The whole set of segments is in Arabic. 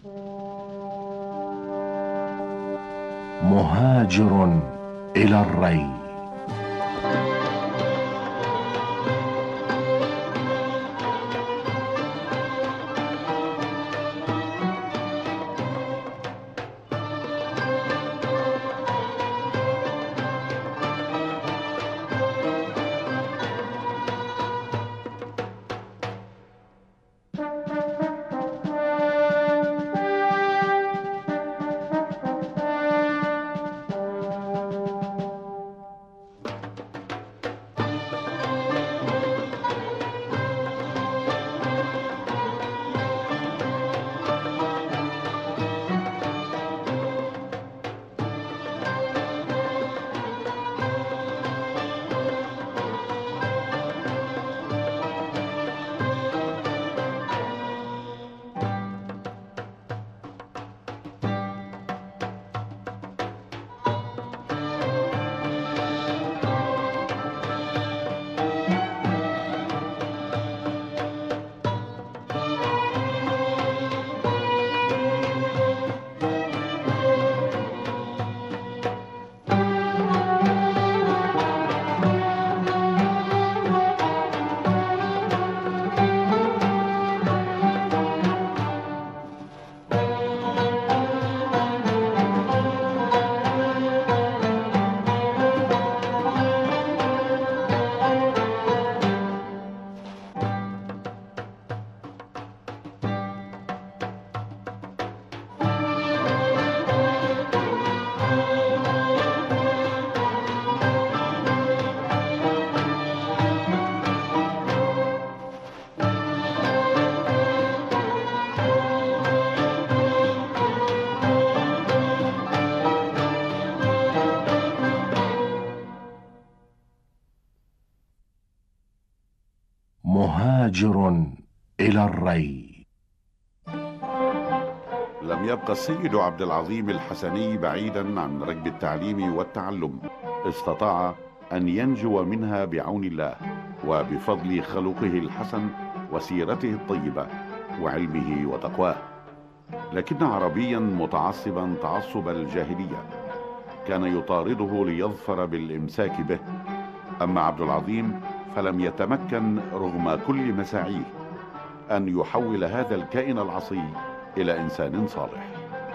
مهاجر إلى الري. مهاجر إلى الري. لم يبقى السيد عبد العظيم الحسني بعيدا عن ركب التعليم والتعلم. استطاع أن ينجو منها بعون الله وبفضل خلقه الحسن وسيرته الطيبة وعلمه وتقواه. لكن عربيا متعصبا تعصب الجاهلية كان يطارده ليظفر بالإمساك به. أما عبد العظيم فلم يتمكن رغم كل مساعيه أن يحول هذا الكائن العصي إلى إنسان صالح.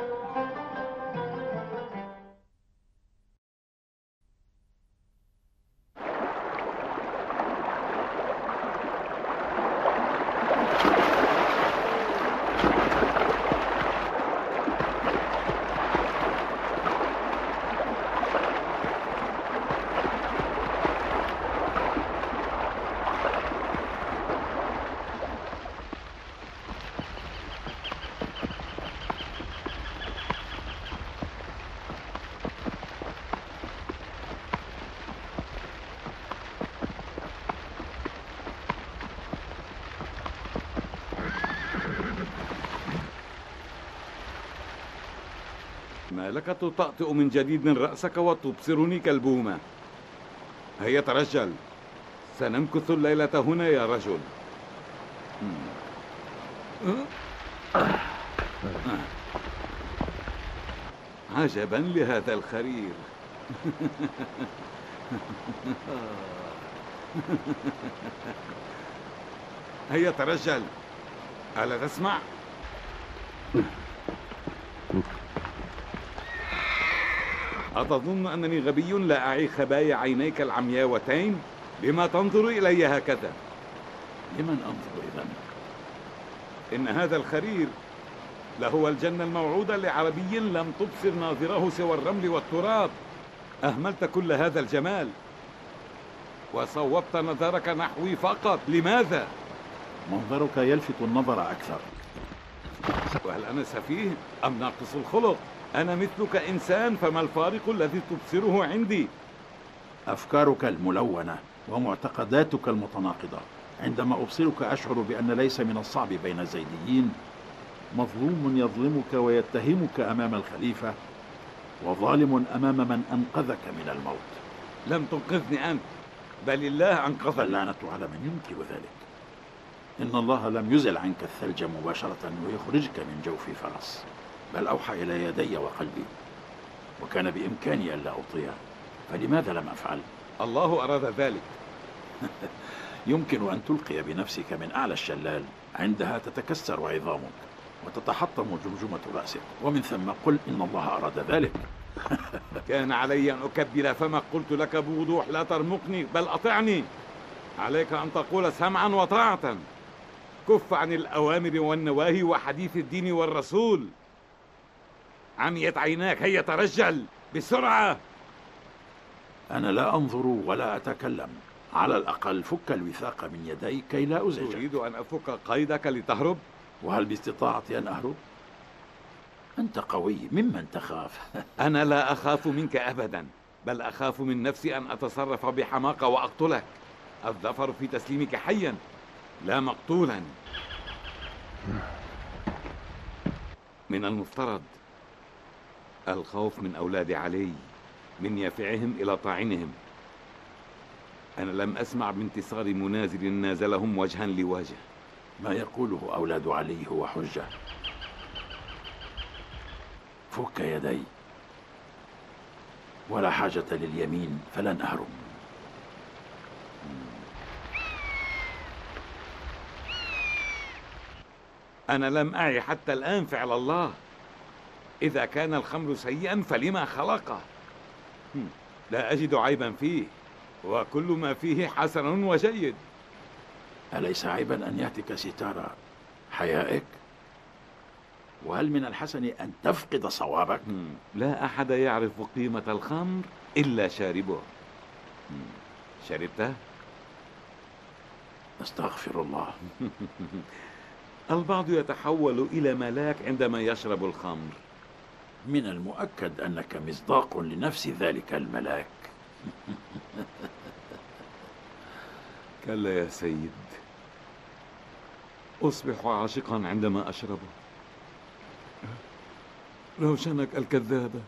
ما لك تطأطئ من جديد رأسك وتبصرني كالبومة؟ هيا ترجل، سنمكث الليلة هنا يا رجل. عجبا لهذا الخرير. هيا ترجل، ألا تسمع؟ أتظن أنني غبي لا أعي خبايا عينيك العمياوتين؟ لما تنظر إلي هكذا؟ لمن أنظر إذن؟ إن هذا الخرير لهو الجنة الموعودة لعربي لم تبصر ناظره سوى الرمل والتراب. أهملت كل هذا الجمال وصوبت نظرك نحوي فقط. لماذا؟ منظرك يلفت النظر أكثر. وهل أنا سفيه أم ناقص الخلق؟ أنا مثلك إنسان، فما الفارق الذي تبصره عندي؟ أفكارك الملونة ومعتقداتك المتناقضة. عندما أبصرك أشعر بأن ليس من الصعب بين الزيديين مظلوم يظلمك ويتهمك أمام الخليفة، وظالم أمام من أنقذك من الموت. لم تنقذني أنت، بل الله أنقذني. اللعنة على من ينكر ذلك. إن الله لم يزل عنك الثلج مباشرة ويخرجك من جوف فرس، بل أوحى إلى يدي وقلبي، وكان بإمكاني ألا أطيع، فلماذا لم أفعل؟ الله أراد ذلك. يمكن أن تلقي بنفسك من أعلى الشلال، عندها تتكسر عظامك وتتحطم جمجمة رأسك، ومن ثم قل إن الله أراد ذلك. كان علي أن أكبل فمك، قلت لك بوضوح لا ترمقني بل أطعني. عليك أن تقول سمعا وطاعة، كف عن الأوامر والنواهي وحديث الدين والرسول. عميت عيناك، هيا ترجل بسرعة. أنا لا أنظر ولا أتكلم، على الأقل فك الوثاق من يدي كي لا أزعجك. تريد أن أفك قيدك لتهرب؟ وهل باستطاعتي أن أهرب؟ أنت قوي، ممن تخاف؟ أنا لا أخاف منك أبدا، بل أخاف من نفسي أن أتصرف بحماقة وأقتلك. الظفر في تسليمك حيا لا مقتولا. من المفترض الخوف من أولاد علي، من يافعهم إلى طاعنهم. أنا لم أسمع بانتصار منازل نازلهم وجها لوجه. ما يقوله أولاد علي هو حجة. فك يدي، ولا حاجة لليمين فلن أهرب. أنا لم أعي حتى الآن فعل الله. إذا كان الخمر سيئا فلما خلقه؟ لا أجد عيبا فيه، وكل ما فيه حسن وجيد. أليس عيبا أن يهتك ستار حيائك؟ وهل من الحسن أن تفقد صوابك؟ لا أحد يعرف قيمة الخمر إلا شاربه. شربته؟ أستغفر الله. البعض يتحول إلى ملاك عندما يشرب الخمر. من المؤكد أنك مصداق لنفس ذلك الملاك. كلا يا سيد، أصبح عاشقا عندما أشربه. روشنك الكذابة.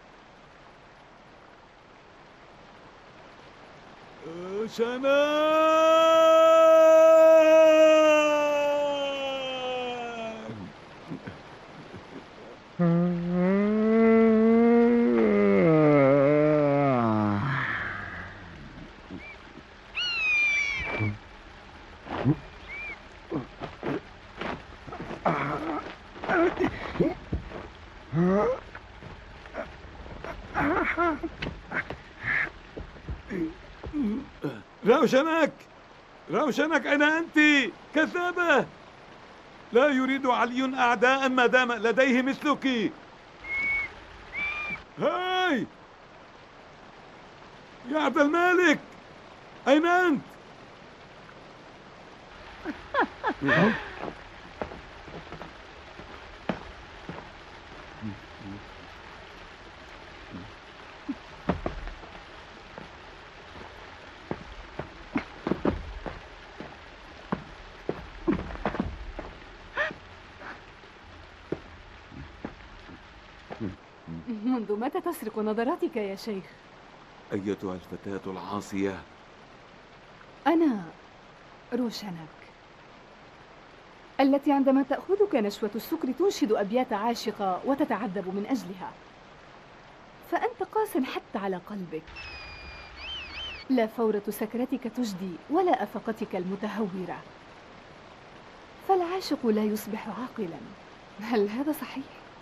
روشنك، روشنك، أين أنت؟ كذابة! لا يريد علي أعداء ما دام لديه مثلك. هاي يا عبد الملك، أين أنت؟ منذ متى تسرق نظراتك يا شيخ؟ أيتها الفتاة العاصية، أنا روشنك، التي عندما تأخذك نشوة السكر تنشد أبيات عاشقة وتتعذب من أجلها. فأنت قاس حتى على قلبك. لا فورة سكرتك تجدي ولا أفقتك المتهورة. فالعاشق لا يصبح عاقلا. هل هذا صحيح؟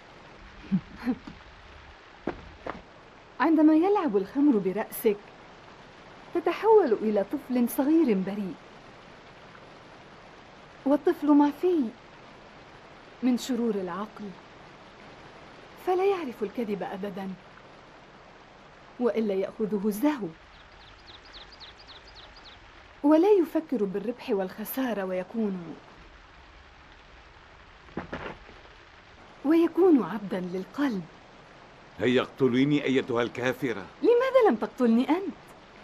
عندما يلعب الخمر برأسك تتحول إلى طفل صغير بريء، والطفل معفي من شرور العقل، فلا يعرف الكذب أبدا، وإلا يأخذه الزهو، ولا يفكر بالربح والخسارة، ويكون عبدا للقلب. هيا اقتليني أيتها الكافرة. لماذا لم تقتلني أنت؟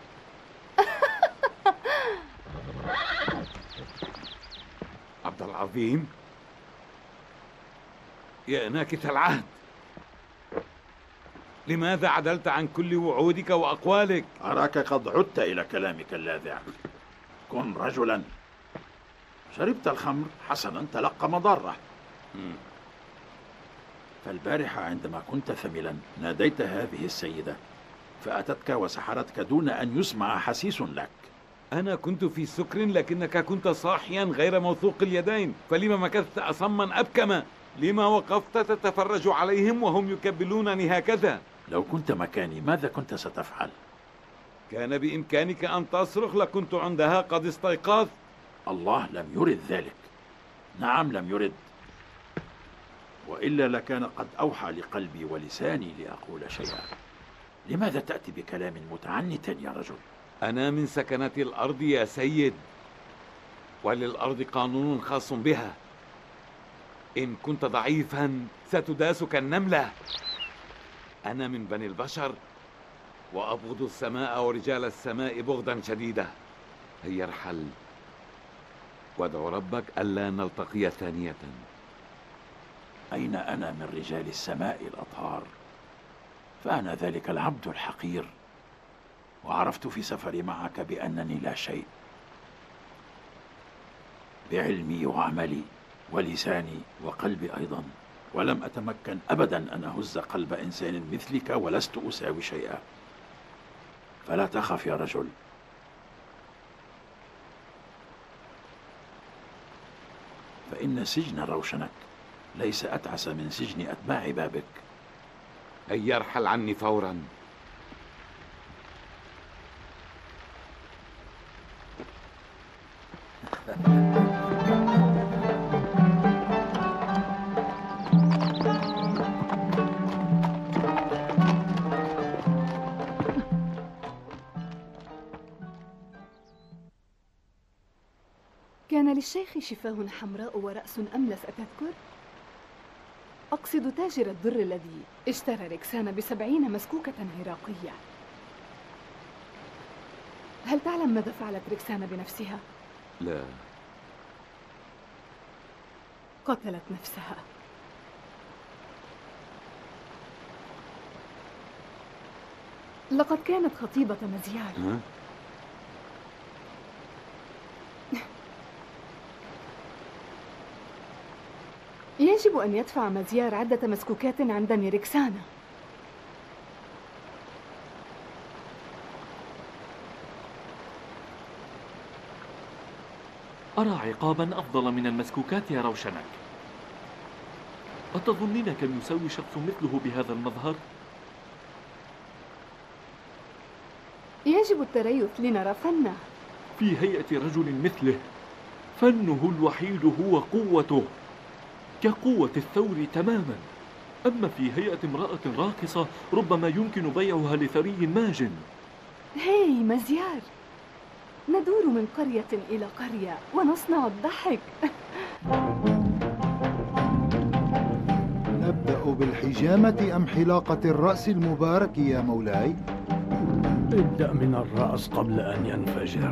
عبد العظيم، يا ناكث العهد، لماذا عدلت عن كل وعودك وأقوالك؟ أراك قد عدت إلى كلامك اللاذع. كن رجلا. شربت الخمر، حسنا، تلقى مضرة. فالبارحة عندما كنت ثملا ناديت هذه السيدة فأتتك وسحرتك دون أن يسمع حسيس لك. أنا كنت في سكر لكنك كنت صاحيا غير موثوق اليدين، فلما مكثت أصما أبكما؟ لما وقفت تتفرج عليهم وهم يكبلونني هكذا؟ لو كنت مكاني ماذا كنت ستفعل؟ كان بإمكانك أن تصرخ، لكنت عندها قد استيقظت. الله لم يرد ذلك. نعم لم يرد، وإلا لكان قد أوحى لقلبي ولساني لأقول شيئا. لماذا تأتي بكلام متعنت يا رجل؟ أنا من سكنة الأرض يا سيد، وللأرض قانون خاص بها. إن كنت ضعيفا ستداس كالنملة. أنا من بني البشر، وأبغض السماء ورجال السماء بغضا شديدا. هيا ارحل، وادعو ربك ألا نلتقي ثانية. أين أنا من رجال السماء الأطهار؟ فأنا ذلك العبد الحقير، وعرفت في سفري معك بأنني لا شيء، بعلمي وعملي ولساني وقلبي أيضا، ولم أتمكن أبدا أن أهز قلب إنسان مثلك، ولست أساوي شيئا. فلا تخف يا رجل. فإن سجن روشنك ليس أتعس من سجن أتباع بابك. هيا ارحل عني فورا. كان للشيخ شفاه حمراء ورأس أملس، أتذكر؟ أقصد تاجر الدر الذي اشترى ركسان ب70 مسكوكة عراقية. هل تعلم ماذا فعلت ركسان بنفسها؟ لا. قتلت نفسها. لقد كانت خطيبة مزيار. يجب أن يدفع مزيار عدة مسكوكات عن دم ركسانا. أرى عقابا أفضل من المسكوكات يا روشنك. أتظنين كم يساوي شخص مثله بهذا المظهر؟ يجب التريث لنرى فنه. في هيئة رجل مثله فنه الوحيد هو قوته، كقوة الثور تماما. أما في هيئة امرأة راقصة ربما يمكن بيعها لثري ماجن. هاي مزيار، ندور من قرية إلى قرية ونصنع الضحك. نبدأ بالحجامة أم حلاقة الرأس المبارك يا مولاي؟ ابدأ من الرأس قبل أن ينفجر.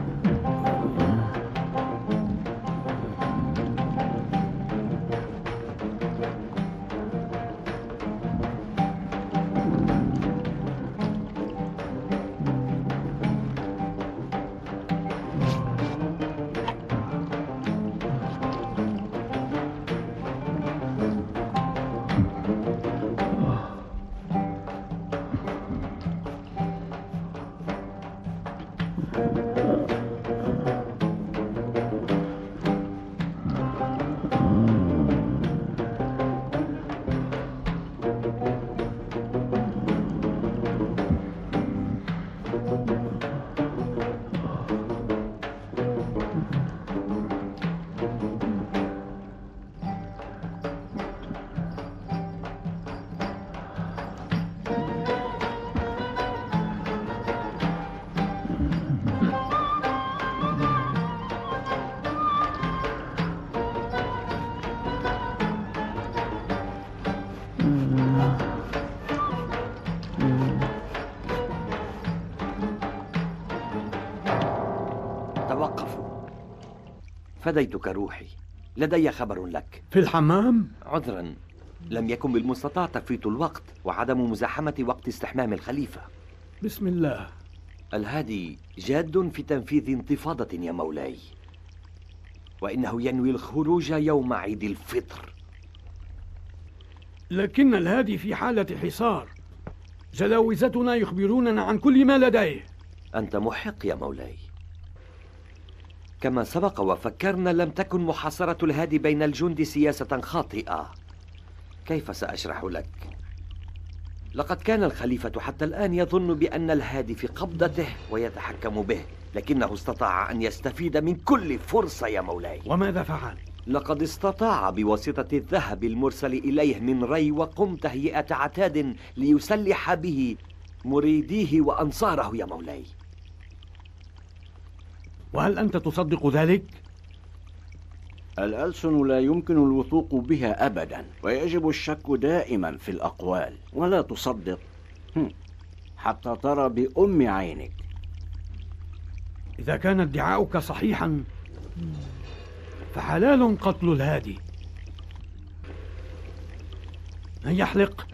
فديتك روحي، لدي خبر لك. في الحمام؟ عذرا، لم يكن بالمستطاع تفويت الوقت وعدم مزاحمة وقت استحمام الخليفة. بسم الله. الهادي جاد في تنفيذ انتفاضة يا مولاي. وإنه ينوي الخروج يوم عيد الفطر. لكن الهادي في حالة حصار، جلاوزتنا يخبروننا عن كل ما لديه. أنت محق يا مولاي. كما سبق وفكرنا، لم تكن محاصرة الهادي بين الجند سياسة خاطئة. كيف سأشرح لك؟ لقد كان الخليفة حتى الآن يظن بأن الهادي في قبضته ويتحكم به، لكنه استطاع أن يستفيد من كل فرصة يا مولاي. وماذا فعل؟ لقد استطاع بواسطة الذهب المرسل إليه من ري وقم تهيئة عتاد ليسلح به مريديه وأنصاره يا مولاي. وهل أنت تصدق ذلك؟ الألسن لا يمكن الوثوق بها أبدا، ويجب الشك دائما في الأقوال، ولا تصدق حتى ترى بأم عينك. إذا كان ادعاؤك صحيحا فحلال قتل الهادي. هيا احلق.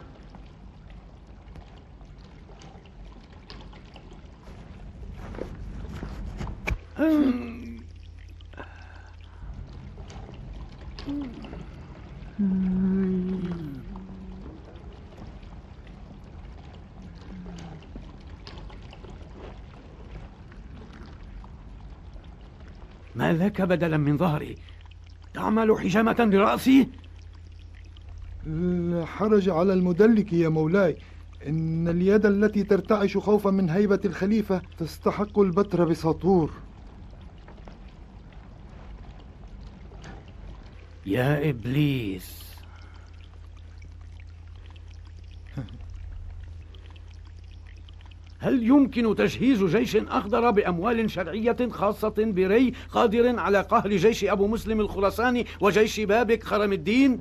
ما ذاك بدلا من ظهري؟ تعمل حجامة لرأسي؟ لا حرج على المدلك يا مولاي، إن اليد التي ترتعش خوفا من هيبة الخليفة تستحق البتر بسطور. يا إبليس، هل يمكن تجهيز جيش أخضر بأموال شرعية خاصة بري قادر على قهر جيش أبو مسلم الخراساني وجيش بابك خرم الدين؟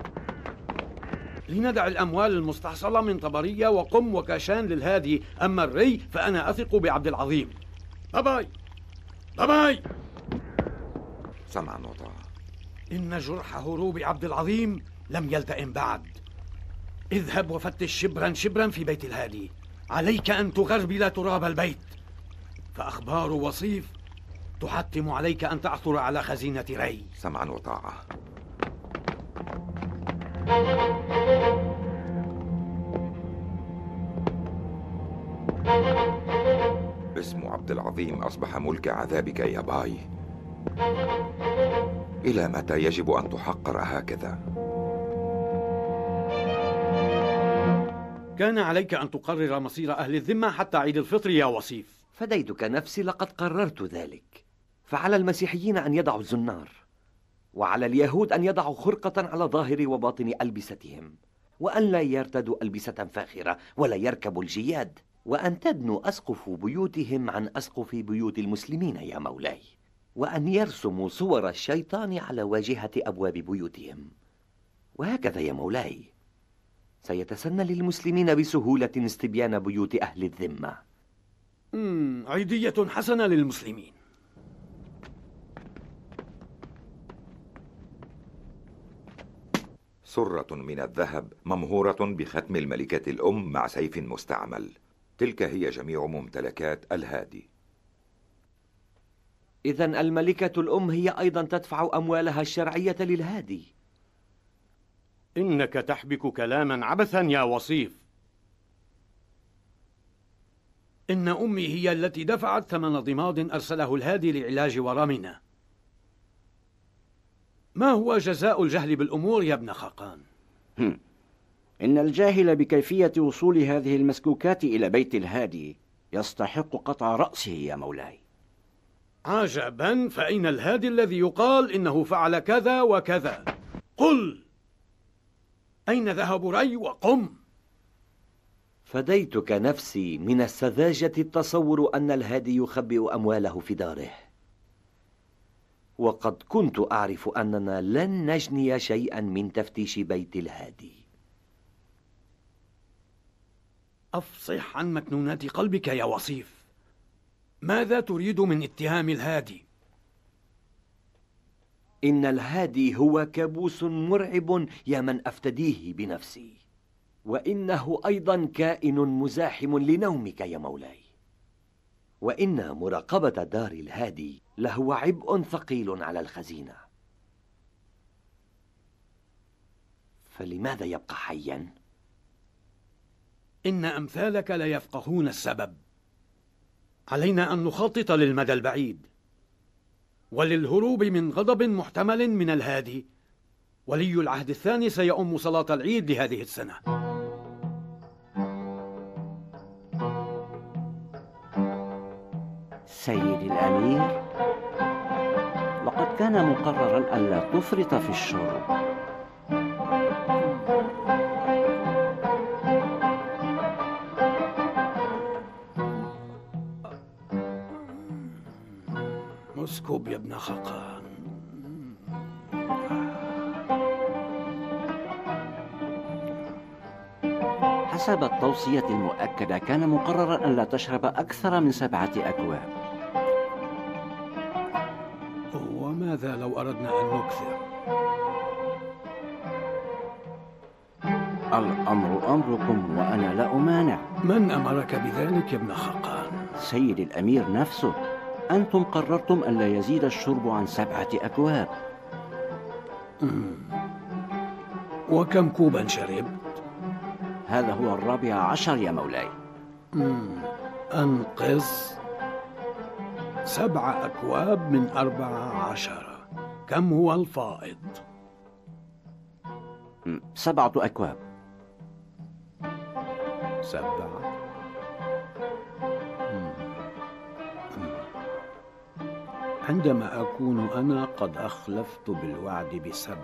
لندع الأموال المستحصلة من طبرية وقم وكاشان للهادي، أما الري فأنا أثق بعبد العظيم. باباي باباي، سمعا وطاعة. إن جرح هروب عبد العظيم لم يلتئم بعد. اذهب وفتش شبرا شبرا في بيت الهادي. عليك أن تغربل تراب البيت، فأخبار وصيف تحتم عليك أن تعثر على خزينة ري. سمعا وطاعة. اسم عبد العظيم أصبح ملك عذابك يا باي. إلى متى يجب أن تحقر هكذا؟ كان عليك أن تقرر مصير أهل الذمة حتى عيد الفطر يا وصيف. فديتك نفسي، لقد قررت ذلك. فعلى المسيحيين أن يضعوا الزنار، وعلى اليهود أن يضعوا خرقة على ظاهر وباطن ألبستهم، وأن لا يرتدوا ألبسة فاخرة ولا يركبوا الجياد، وأن تدنوا أسقف بيوتهم عن أسقف بيوت المسلمين يا مولاي، وأن يرسموا صور الشيطان على واجهة أبواب بيوتهم. وهكذا يا مولاي سيتسنى للمسلمين بسهولة استبيان بيوت أهل الذمة. عيدية حسنة للمسلمين. سرة من الذهب ممهورة بختم الملكة الأم مع سيف مستعمل. تلك هي جميع ممتلكات الهادي. إذن الملكة الأم هي أيضا تدفع أموالها الشرعية للهادي. إنك تحبك كلاما عبثا يا وصيف. إن أمي هي التي دفعت ثمن ضماد أرسله الهادي لعلاج ورمنا. ما هو جزاء الجهل بالأمور يا ابن خاقان؟ إن الجاهل بكيفية وصول هذه المسكوكات إلى بيت الهادي يستحق قطع رأسه يا مولاي. عجبا، فأين الهادي الذي يقال إنه فعل كذا وكذا؟ قل، أين ذهب ري وقم؟ فديتك نفسي من السذاجة التصور أن الهادي يخبئ أمواله في داره، وقد كنت أعرف أننا لن نجني شيئا من تفتيش بيت الهادي. أفصح عن مكنونات قلبك يا وصيف. ماذا تريد من اتهام الهادي؟ إن الهادي هو كابوس مرعب يا من أفتديه بنفسي، وإنه أيضا كائن مزاحم لنومك يا مولاي، وإن مراقبة دار الهادي لهو عبء ثقيل على الخزينة. فلماذا يبقى حيا؟ إن أمثالك لا يفقهون السبب. علينا أن نخطط للمدى البعيد وللهروب من غضب محتمل من الهادي. ولي العهد الثاني سيؤم صلاة العيد لهذه السنة. سيدي الأمير، لقد كان مقررا ألا تفرط في الشرب. اسكب يا ابن خقان. حسب التوصية المؤكدة كان مقررا ألا تشرب أكثر من 7 أكواب. وماذا لو أردنا أن نكثر؟ الأمر أمركم وأنا لا أمانع. من أمرك بذلك يا ابن خقان؟ سيدي الأمير نفسه. أنتم قررتم ألا يزيد الشرب عن 7 أكواب. وكم كوبا شربت؟ هذا هو 14 يا مولاي. أنقص 7 أكواب من 14. كم هو الفائض؟ 7 أكواب. 7. عندما أكون أنا قد أخلفت بالوعد ب7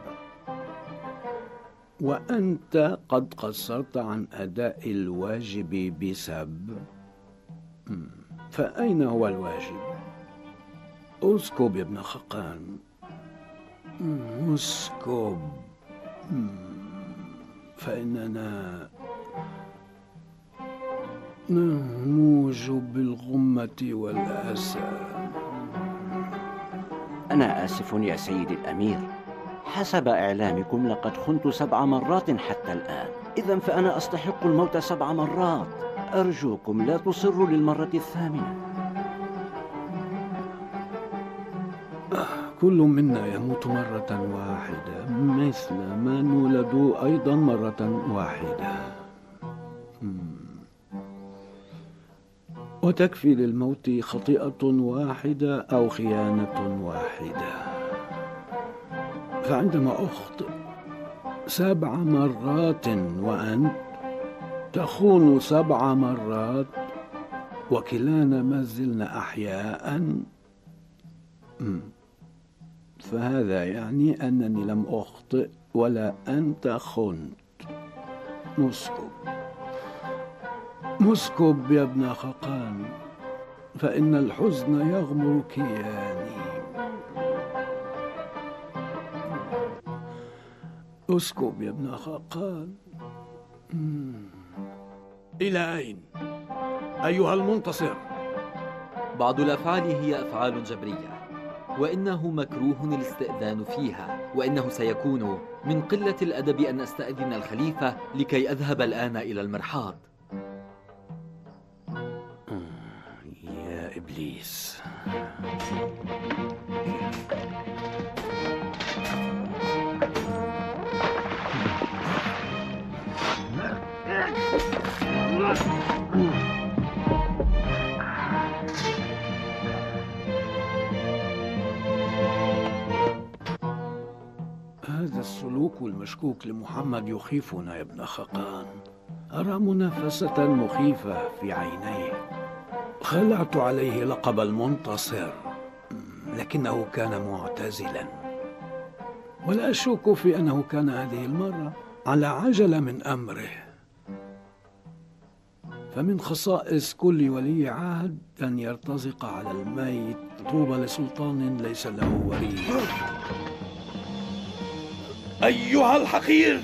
وأنت قد قصرت عن أداء الواجب ب7، فأين هو الواجب؟ اسكب يا ابن خقان، اسكب، فإننا نموج بالغمة والأسى. أنا آسف يا سيدي الأمير، حسب إعلامكم لقد خنت 7 مرات حتى الآن. إذن فأنا أستحق الموت 7 مرات. أرجوكم لا تصروا للمرة الثامنة. كل منا يموت مرة واحدة، مثل ما نولد أيضا مرة واحدة. وتكفي للموت خطيئة واحدة أو خيانة واحدة. فعندما أخطئ 7 مرات وأنت تخون 7 مرات وكلانا ما زلنا أحياء، فهذا يعني أنني لم أخطئ ولا أنت خنت. مسكب يا ابن خقان، فإن الحزن يغمر كياني. اسكب يا ابن خقان. إلى أين؟ أيها المنتصر. بعض الأفعال هي أفعال جبرية، وإنه مكروه الاستئذان فيها، وإنه سيكون من قلة الأدب أن أستأذن الخليفة لكي أذهب الآن إلى المرحاض. يا إبليس. هذا السلوك المشكوك لمحمد يخيفنا يا ابن خقان. أرى منافسة مخيفة في عينيه. خلعت عليه لقب المنتصر، لكنه كان معتزلا، ولا أشك في أنه كان هذه المرة على عجلة من أمره. فمن خصائص كل ولي عهد أن يرتزق على الميت. طوبى لسلطان ليس له ولي. أيها الحقير،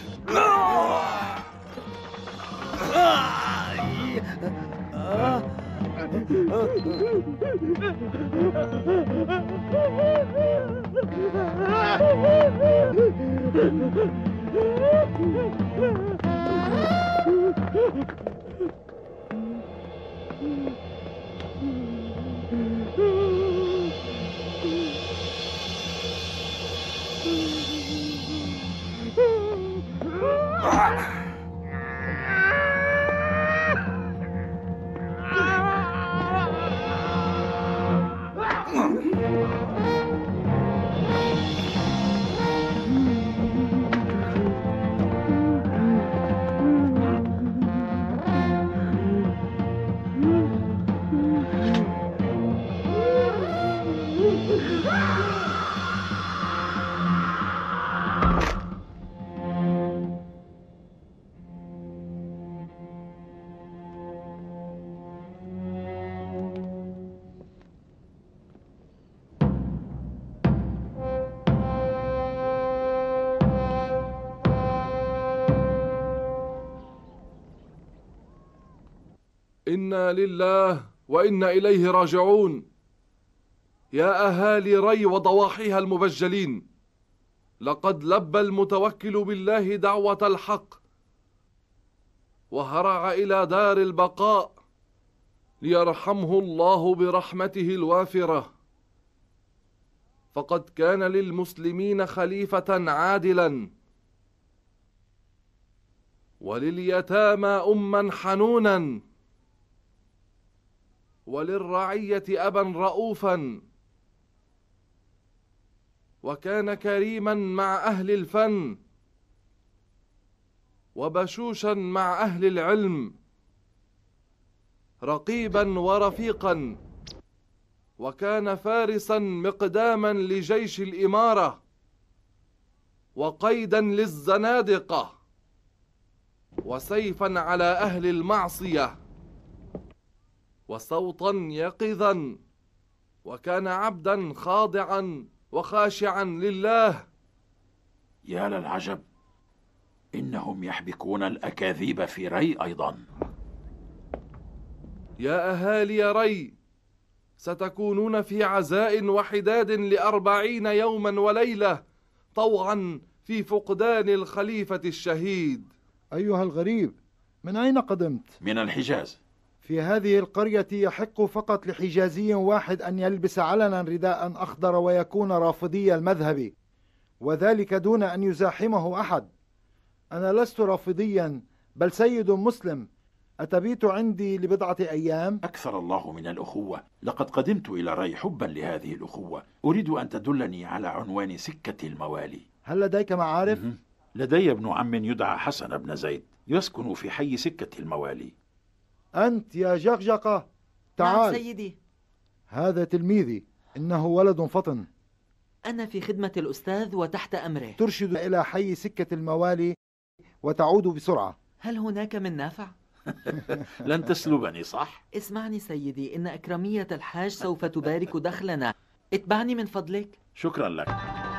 إنا لله وإنا إليه راجعون. يا أهالي ري وضواحيها المبجلين، لقد لبى المتوكل بالله دعوة الحق وهرع إلى دار البقاء ليرحمه الله برحمته الوافرة، فقد كان للمسلمين خليفة عادلا، ولليتامى أما حنونا، وللرعية أبا رؤوفا، وكان كريما مع أهل الفن وبشوشا مع أهل العلم، رقيبا ورفيقا، وكان فارسا مقداما لجيش الإمارة وقيدا للزنادقة وسيفا على أهل المعصية وصوتا يقظا، وكان عبدا خاضعا وخاشعا لله. يا للعجب، إنهم يحبكون الأكاذيب في ري أيضا. يا أهالي ري، ستكونون في عزاء وحداد ل40 يوما وليلة طوعا في فقدان الخليفة الشهيد. أيها الغريب، من أين قدمت؟ من الحجاز. في هذه القرية يحق فقط لحجازي واحد أن يلبس علنا رداء أخضر ويكون رافضي المذهب، وذلك دون أن يزاحمه أحد. أنا لست رافضيا، بل سيد مسلم، أتبيت عندي لبضعة أيام. أكثر الله من الأخوة، لقد قدمت إلى ري حبا لهذه الأخوة. أريد أن تدلني على عنوان سكة الموالي. هل لديك معارف؟ لدي ابن عم يدعى حسن بن زيد، يسكن في حي سكة الموالي. أنت يا جقجقة، تعال. نعم سيدي. هذا تلميذي، إنه ولد فطن. أنا في خدمة الأستاذ وتحت أمره. ترشد إلى حي سكة الموالي وتعود بسرعة. هل هناك من نافع؟ لن تسلبني صح؟ اسمعني سيدي، إن أكرمية الحاج سوف تبارك دخلنا. اتبعني من فضلك. شكرا لك.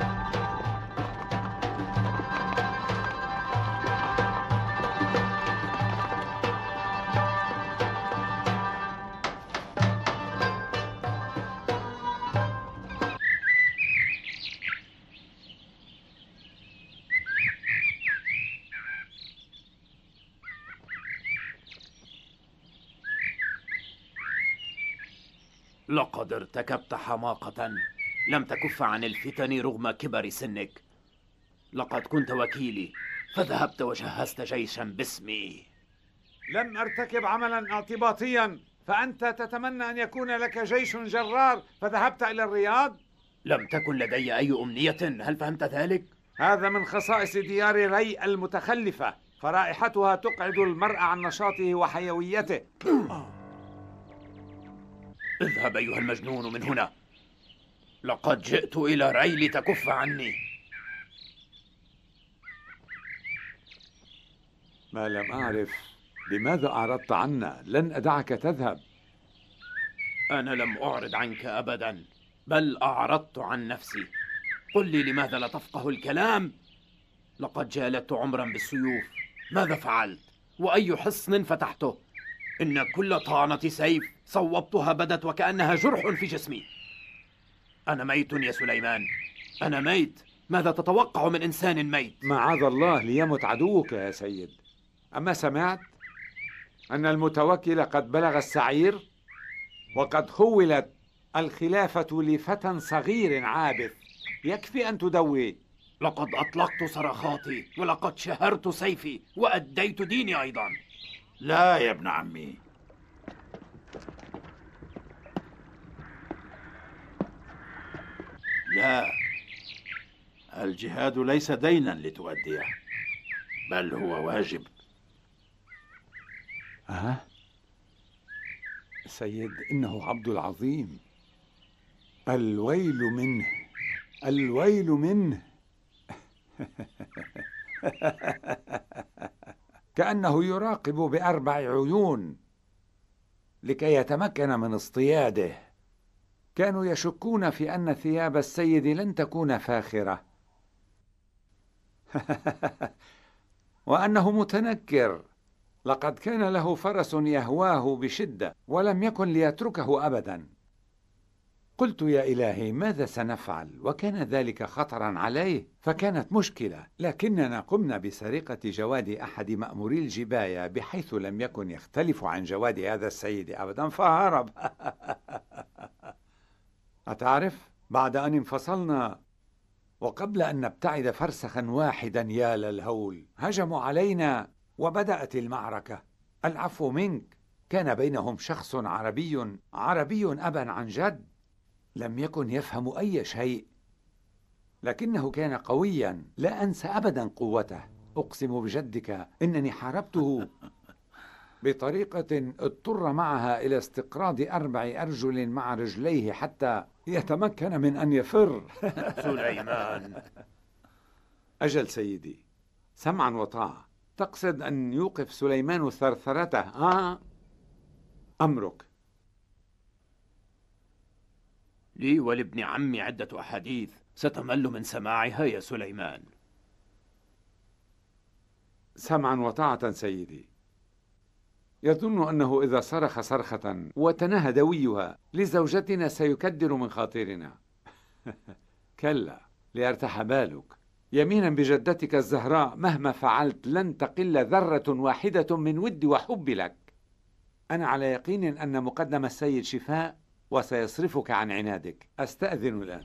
لقد ارتكبت حماقة لم تكف عن الفتن رغم كبر سنك. لقد كنت وكيلي فذهبت وجهزت جيشا باسمي. لم أرتكب عملا اعتباطيا، فأنت تتمنى أن يكون لك جيش جرار فذهبت إلى الرياض؟ لم تكن لدي أي أمنية، هل فهمت ذلك؟ هذا من خصائص ديار ري المتخلفة، فرائحتها تقعد المرء عن نشاطه وحيويته. اذهب أيها المجنون من هنا، لقد جئت إلى ري لتكف عني. ما لم أعرف لماذا أعرضت عنا، لن أدعك تذهب. أنا لم أعرض عنك أبدا، بل أعرضت عن نفسي. قل لي لماذا لا تفقه الكلام؟ لقد جالدت عمرا بالسيوف، ماذا فعلت؟ وأي حصن فتحته؟ إن كل طعنة سيف صوبتها بدت وكأنها جرح في جسمي. أنا ميت يا سليمان، أنا ميت. ماذا تتوقع من إنسان ميت؟ معاذ الله ليمت عدوك يا سيد. أما سمعت أن المتوكل قد بلغ السعير، وقد خولت الخلافة لفتى صغير عابث، يكفي أن تدوي. لقد أطلقت صرخاتي، ولقد شهرت سيفي، وأديت ديني أيضا. لا يا ابن عمي، لا، الجهاد ليس دينا لتؤديه، بل هو واجب. سيد، إنه عبد العظيم. الويل منه، الويل منه. كأنه يراقب ب4 عيون لكي يتمكن من اصطياده. كانوا يشكون في أن ثياب السيد لن تكون فاخرة، وأنه متنكر لقد كان له فرس يهواه بشدة ولم يكن ليتركه أبدا. قلت يا إلهي ماذا سنفعل؟ وكان ذلك خطرا عليه، فكانت مشكلة، لكننا قمنا بسرقة جواد أحد مأموري الجباية بحيث لم يكن يختلف عن جواد هذا السيد أبدا، فهرب. أتعرف؟ بعد أن انفصلنا وقبل أن نبتعد فرسخا واحدا، يا للهول، هجموا علينا وبدأت المعركة. العفو منك، كان بينهم شخص عربي أبا عن جد، لم يكن يفهم أي شيء، لكنه كان قويا، لا أنسى أبدا قوته. أقسم بجدك إنني حاربته بطريقة اضطر معها إلى استقراض 4 أرجل مع رجليه حتى يتمكن من أن يفر. سليمان. أجل سيدي، سمعا وطاعة. تقصد أن يوقف سليمان ثرثرته؟ أمرك. لي ولابن عمي عدة أحاديث ستمل من سماعها يا سليمان. سمعا وطاعة سيدي. يظن أنه إذا صرخ صرخة وتنهى دويها لزوجتنا سيكدر من خاطرنا. كلا، ليرتاح بالك. يمينا بجدتك الزهراء مهما فعلت لن تقل ذرة واحدة من ودي وحبي لك. أنا على يقين أن مقدم السيد شفاء وسيصرفك عن عنادك. أستأذن الآن.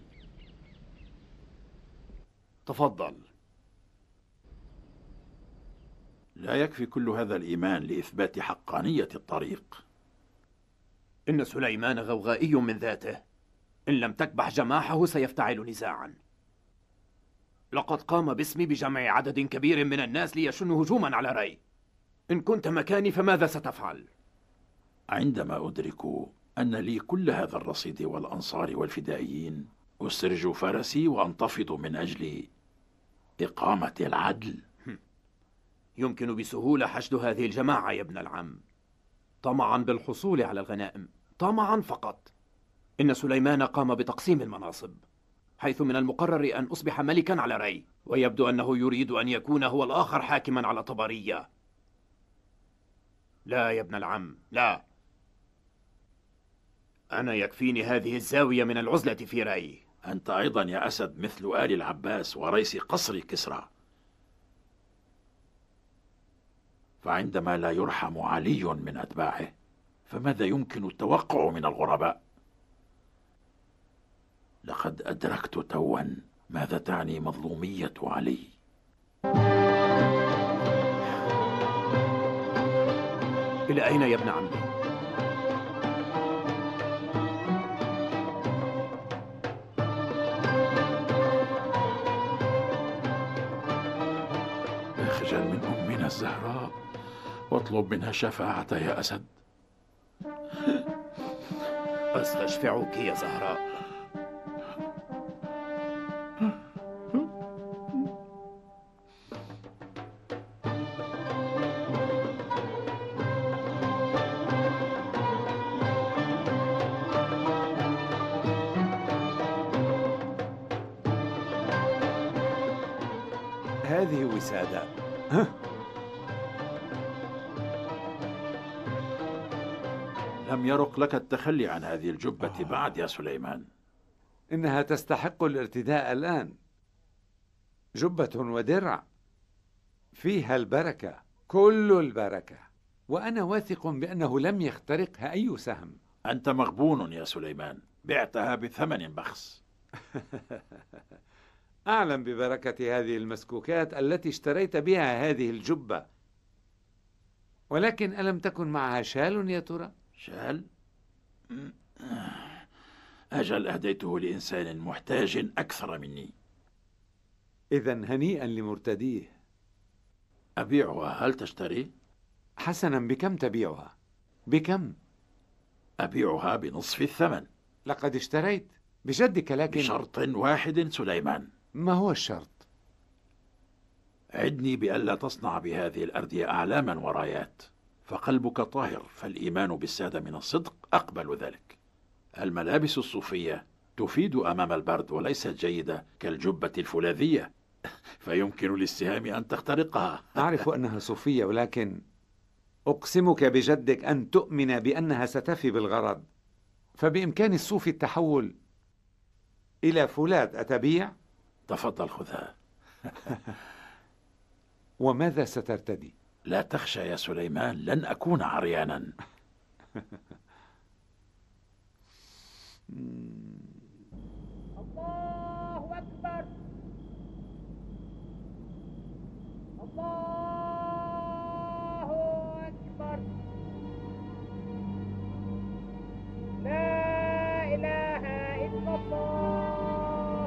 تفضل. لا يكفي كل هذا الإيمان لإثبات حقانية الطريق. إن سليمان غوغائي من ذاته، إن لم تكبح جماحه سيفتعل نزاعا. لقد قام باسمي بجمع عدد كبير من الناس ليشنوا هجوما على ري. إن كنت مكاني فماذا ستفعل؟ عندما أدرك أن لي كل هذا الرصيد والأنصار والفدائيين، أسرج فرسي وأنتفض من أجل إقامة العدل. يمكن بسهولة حشد هذه الجماعة يا ابن العم، طمعا بالحصول على الغنائم، طمعا فقط. إن سليمان قام بتقسيم المناصب، حيث من المقرر أن أصبح ملكا على ري، ويبدو أنه يريد أن يكون هو الآخر حاكما على طبرية. لا يا ابن العم، لا. أنا يكفيني هذه الزاوية من العزلة في ري. أنت أيضا يا أسد مثل آل العباس ورئيس قصر كسرى. فعندما لا يرحم علي من أتباعه، فماذا يمكن التوقع من الغرباء؟ لقد أدركت توا ماذا تعني مظلومية علي. إلى أين يا ابن عمي؟ اخجل من أمنا الزهراء واطلب منها الشفاعة يا أسد. أستشفعك يا زهراء. هذه وسادة. لم يرق لك التخلي عن هذه الجبة بعد يا سليمان. إنها تستحق الارتداء الآن. جبة ودرع فيها البركة، كل البركة، وأنا واثق بأنه لم يخترقها أي سهم. أنت مغبون يا سليمان، بعتها بثمن بخس. أعلم ببركة هذه المسكوكات التي اشتريت بها هذه الجبة، ولكن ألم تكن معها شال يا ترى؟ شال؟ أجل أهديته لإنسان محتاج أكثر مني. إذن هنيئا لمرتديه. أبيعها، هل تشتري؟ حسنا، بكم تبيعها؟ بكم؟ أبيعها بنصف الثمن. لقد اشتريت بجدك، لكن بشرط واحد سليمان. ما هو الشرط؟ عدني بألا تصنع بهذه الأردية أعلاما ورايات، فقلبك طاهر، فالإيمان بالسادة من الصدق أقبل ذلك. الملابس الصوفية تفيد أمام البرد وليست جيدة كالجبة الفولاذية، فيمكن للسهام أن تخترقها. أعرف أنها صوفية، ولكن أقسمك بجدك أن تؤمن بأنها ستفي بالغرض، فبإمكان الصوف التحول إلى فولاذ أتبيع؟ تفضل خذها. وماذا سترتدي؟ لا تخشى يا سليمان، لن أكون عريانا. الله أكبر، الله أكبر، لا إله إلا الله،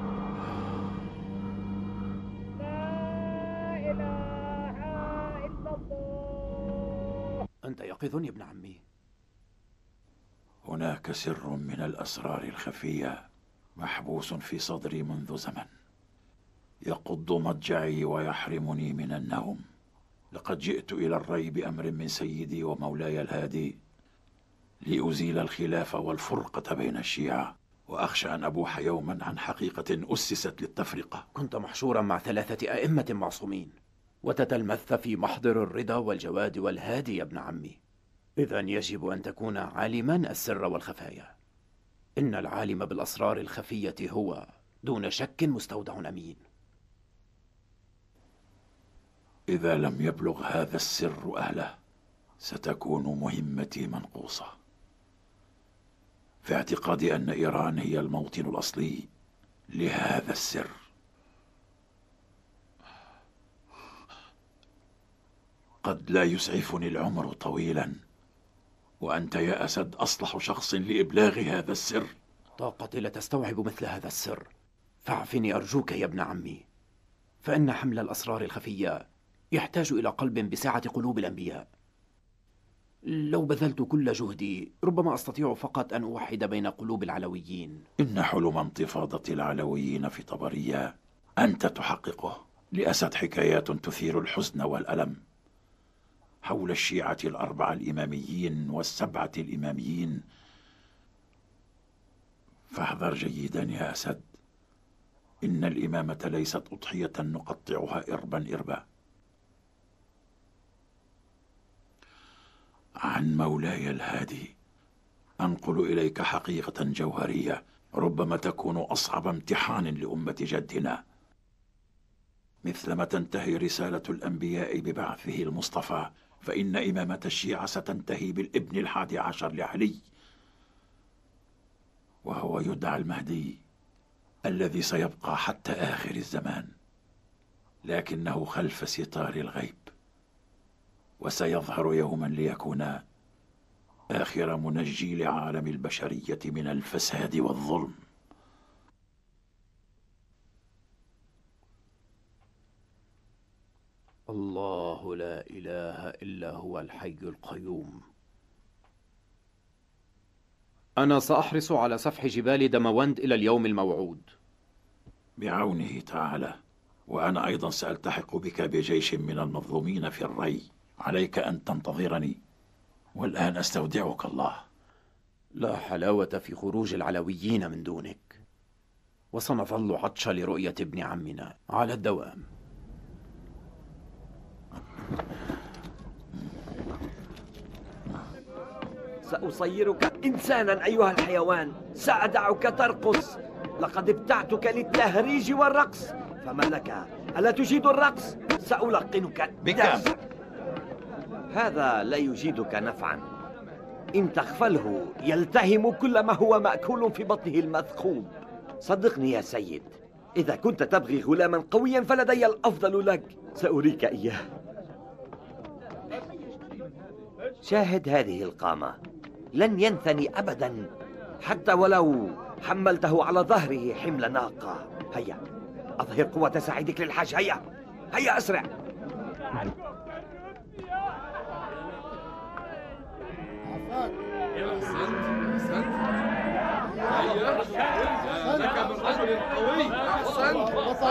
لا إله إلا الله. أنت يقظ يا ابن عمي؟ هناك سر من الأسرار الخفية محبوس في صدري منذ زمن، يقض مضجعي ويحرمني من النوم. لقد جئت إلى الري بأمر من سيدي ومولاي الهادي لأزيل الخلاف والفرقة بين الشيعة، وأخشى أن أبوح يوما عن حقيقة أسست للتفرقة. كنت محشورا مع 3 أئمة معصومين، وتتلمذت في محضر الرضا والجواد والهادي يا ابن عمي. إذا يجب أن تكون عالما السر والخفايا. إن العالم بالأسرار الخفية هو دون شك مستودع أمين. إذا لم يبلغ هذا السر أهله ستكون مهمتي منقوصة. في اعتقادي أن إيران هي الموطن الأصلي لهذا السر. قد لا يسعفني العمر طويلا، وأنت يا أسد أصلح شخص لإبلاغ هذا السر. طاقتي لا تستوعب مثل هذا السر، فاعفني أرجوك يا ابن عمي، فإن حمل الأسرار الخفية يحتاج إلى قلب بسعة قلوب الأنبياء. لو بذلت كل جهدي ربما أستطيع فقط أن أوحد بين قلوب العلويين. إن حلم انتفاضة العلويين في طبرية أنت تحققه. لأسد حكايات تثير الحزن والألم حول الشيعة 4 الإماميين و7 الإماميين. فاحذر جيدا يا أسد، إن الإمامة ليست أضحية نقطعها إربا إربا. عن مولاي الهادي أنقل إليك حقيقة جوهرية ربما تكون أصعب امتحان لأمة جدنا. مثلما تنتهي رسالة الأنبياء ببعثه المصطفى، فإن إمامة الشيعة ستنتهي بالابن 11 لعلي، وهو يدعى المهدي الذي سيبقى حتى آخر الزمان، لكنه خلف ستار الغيب، وسيظهر يوما ليكون آخر منجي لعالم البشرية من الفساد والظلم. الله لا إله إلا هو الحي القيوم. أنا سأحرص على سفح جبال دموند إلى اليوم الموعود بعونه تعالى. وأنا أيضا سألتحق بك بجيش من المظلومين في الري. عليك أن تنتظرني، والآن أستودعك الله. لا حلاوة في خروج العلويين من دونك، وسنظل عطشا لرؤية ابن عمنا على الدوام. سأصيرك إنسانا أيها الحيوان، سأدعك ترقص. لقد ابتعتك للتهريج والرقص، فما لك؟ ألا تجيد الرقص؟ سألقنك الدرس. هذا لا يجيدك نفعا. إن تغفله يلتهم كل ما هو مأكول في بطنه المثقوب. صدقني يا سيد، إذا كنت تبغي غلاما قويا فلدي الأفضل لك، سأريك إياه. شاهد هذه القامة، لن ينثني أبدا حتى ولو حملته على ظهره حمل ناقة. هيا أظهر قوة سعيدك للحاج. هيا هيا أسرع. لك من رجل قوي. أحسنت.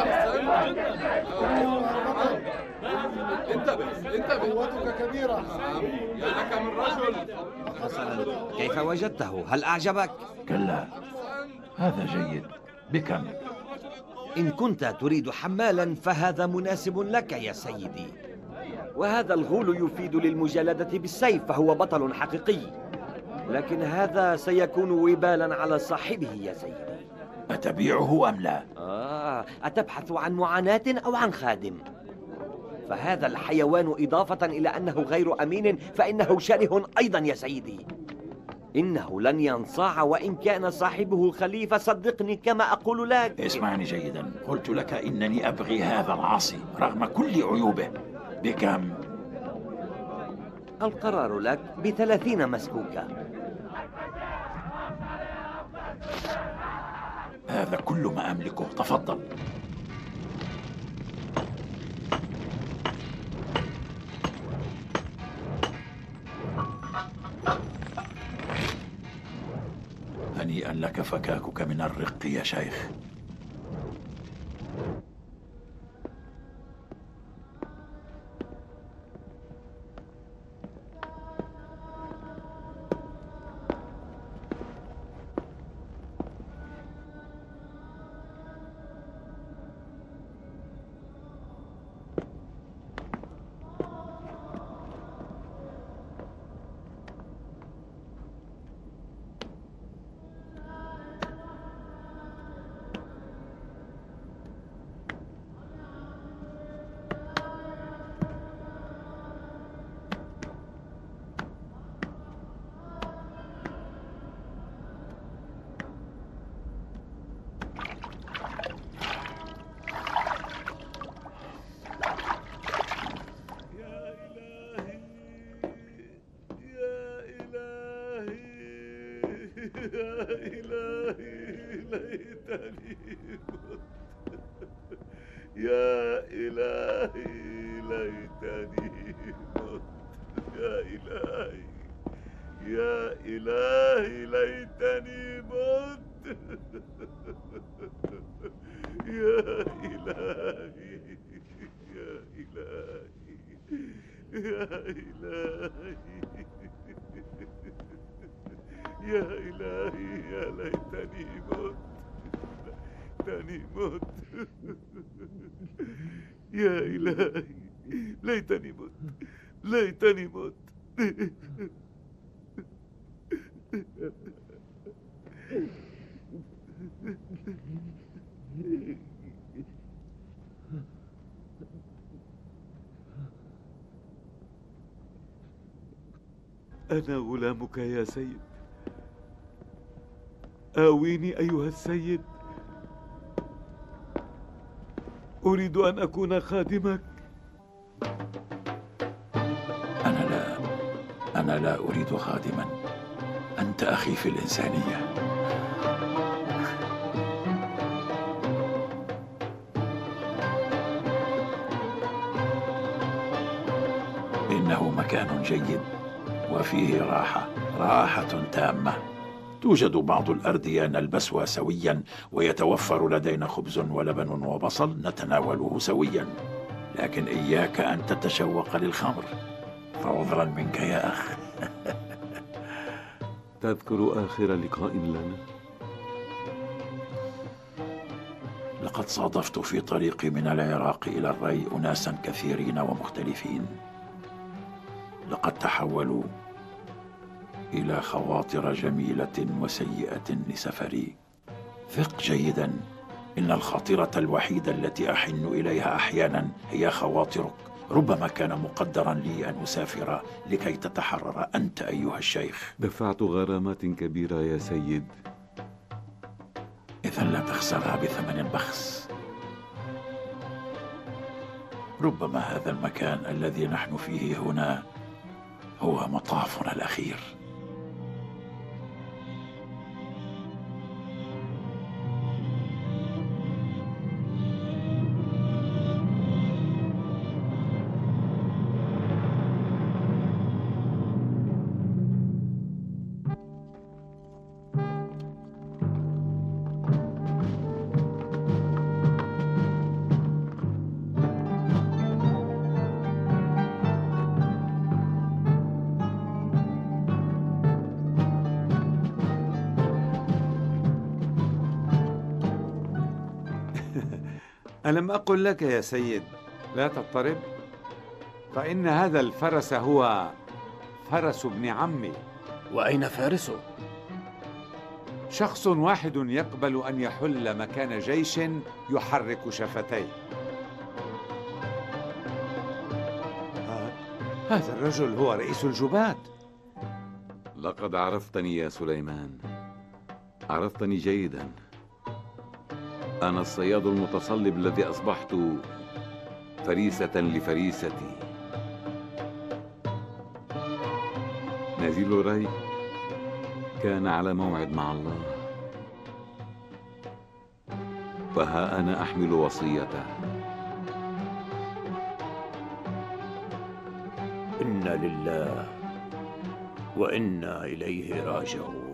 انتبه قوتك كبيرة. لك من رجل. حسنا، كيف وجدته؟ هل أعجبك؟ كلا، هذا جيد. بكم؟ إن كنت تريد حمالا فهذا مناسب لك يا سيدي. وهذا الغول يفيد للمجالدة بالسيف، فهو بطل حقيقي، لكن هذا سيكون وبالا على صاحبه يا سيدي. أتبيعه أم لا؟ أتبحث عن معاناة أو عن خادم؟ فهذا الحيوان إضافة إلى أنه غير أمين فإنه شره أيضا يا سيدي. إنه لن ينصاع وإن كان صاحبه خليفة، صدقني كما أقول لك. اسمعني جيدا، قلت لك إنني أبغي هذا العاصي رغم كل عيوبه. بكم؟ القرار لك ب30 مسكوكة. هذا كل ما أملكه، تفضل. هنيئا لك فكاكك من الرق يا شيخ. يا إلهي ليتني مت. يا إلهي، يا إلهي ليتني مت. يا إلهي، يا إلهي، يا إلهي، يا إلهي، يا ليتني مت. ليتني مت. يا إلهي ليتني مت. ليتني مت. أنا غلامك يا سيد، آويني أيها السيد، أريد أن أكون خادمك. أنا لا أريد خادما، أنت أخي في الإنسانية. إنه مكان جيد وفيه راحة تامة. توجد بعض الأردية نلبسها سويا، ويتوفر لدينا خبز ولبن وبصل نتناوله سويا، لكن إياك أن تتشوق للخمر، فعذرا منك يا أخ. تذكر آخر لقاء لنا؟ لقد صادفت في طريقي من العراق إلى الري أناسا كثيرين ومختلفين، لقد تحولوا إلى خواطر جميلة وسيئة لسفري. ثق جيدا، إن الخاطرة الوحيدة التي أحن إليها أحيانا هي خواطرك. ربما كان مقدرا لي أن أسافر لكي تتحرر أنت أيها الشيخ. دفعت غرامات كبيرة يا سيد. إذا لا تخسرها بثمن بخس. ربما هذا المكان الذي نحن فيه هنا هو مطافنا الأخير. ألم أقل لك يا سيد لا تضطرب؟ فإن هذا الفرس هو فرس ابن عمي. وأين فارسه؟ شخص واحد يقبل أن يحل مكان جيش يحرك شفتيه. هذا الرجل هو رئيس الجباة. لقد عرفتني يا سليمان، عرفتني جيدا. أنا الصياد المتصلب الذي أصبحت فريسة لفريستي. نزيل ري كان على موعد مع الله، فها أنا أحمل وصيته. إنا لله وإنا إليه راجعون.